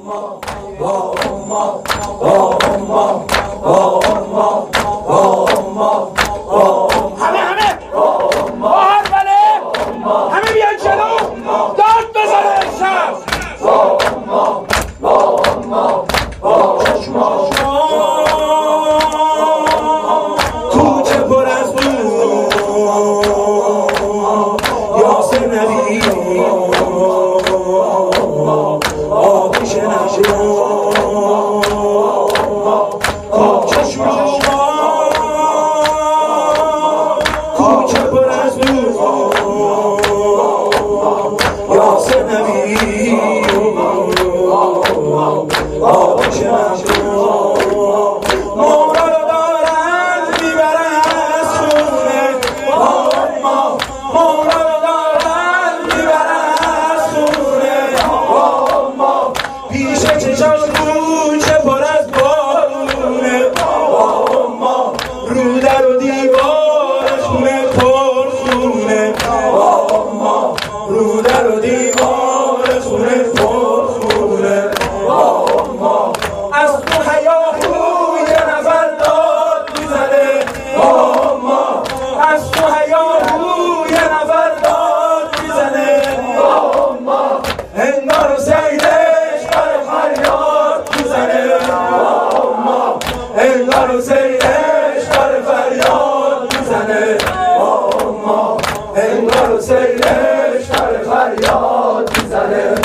همه بیان جلو داد بزنه شب کوچه پر از بود یاسر نبی آتش نشد کوچه شما کوچه پر از بود یاسر نبی آتش نشد سیرش در فریاد میزنه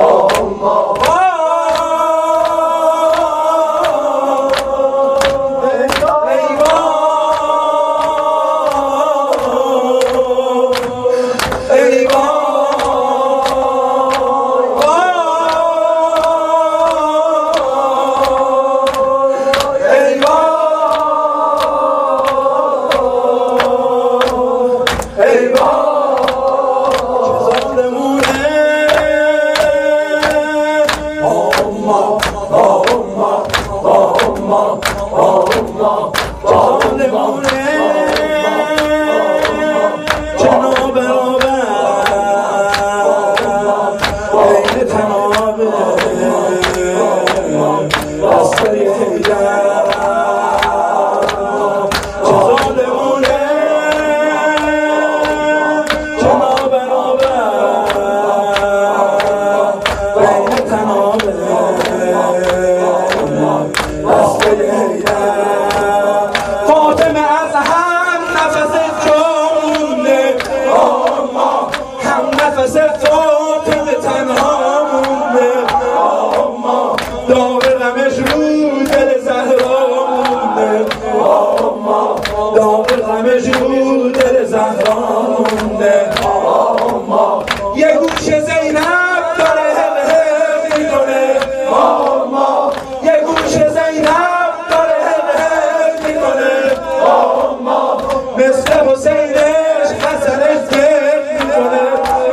یه گوش زینب داره هل هل میکنه یه گوش زینب داره هل هل میکنه مثل حسینش حسنش گرد میکنه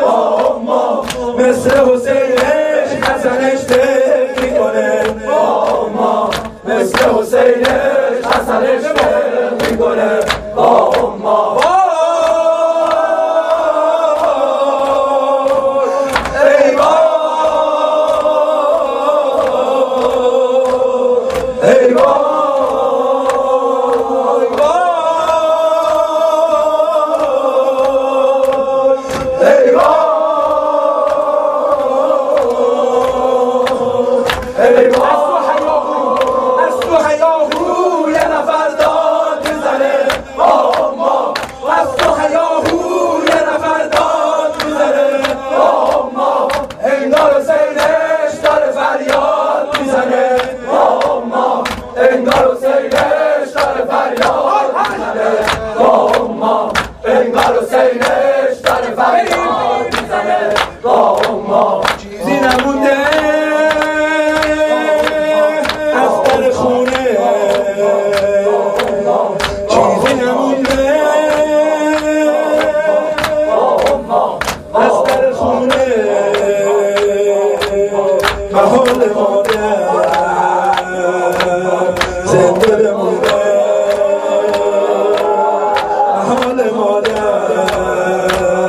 مثل حسینش حسنش گرد میکنه مثل حسینش حسنش گرد میکنه چیزی نمونده از در خونه چیزی نمونده از در خونه محال مادر زنده بمونه محال مادر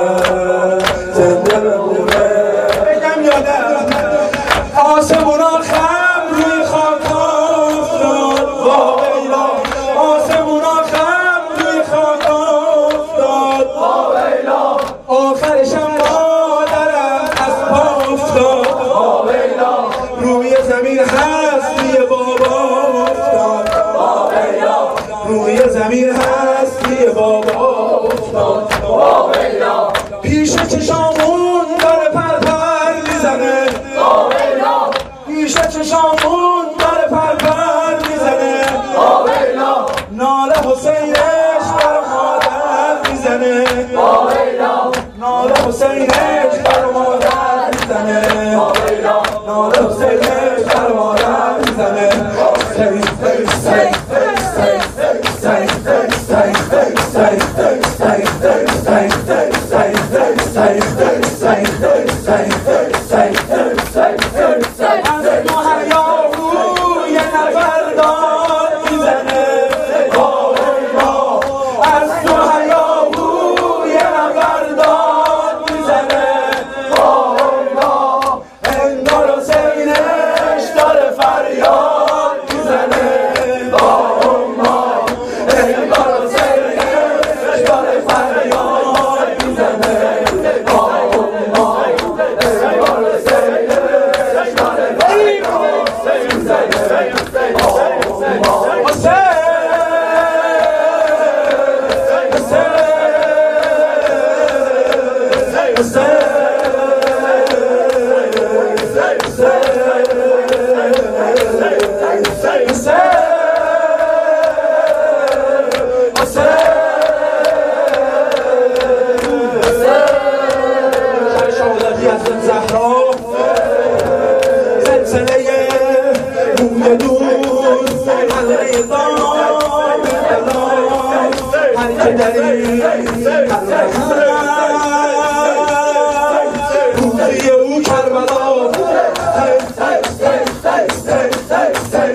زنده بمونه آسمونا زمین هستی بابا افتاد روی زمین هستی بابا افتاد پیش چشامون داره پرپر میزنه پیش چشامون داره پرپر میزنه ناله حسینش بر مادر میزنه ناله حسینش بر مادر میزنه ناله حسینش بر مادر میزنه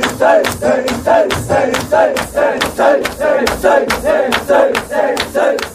Say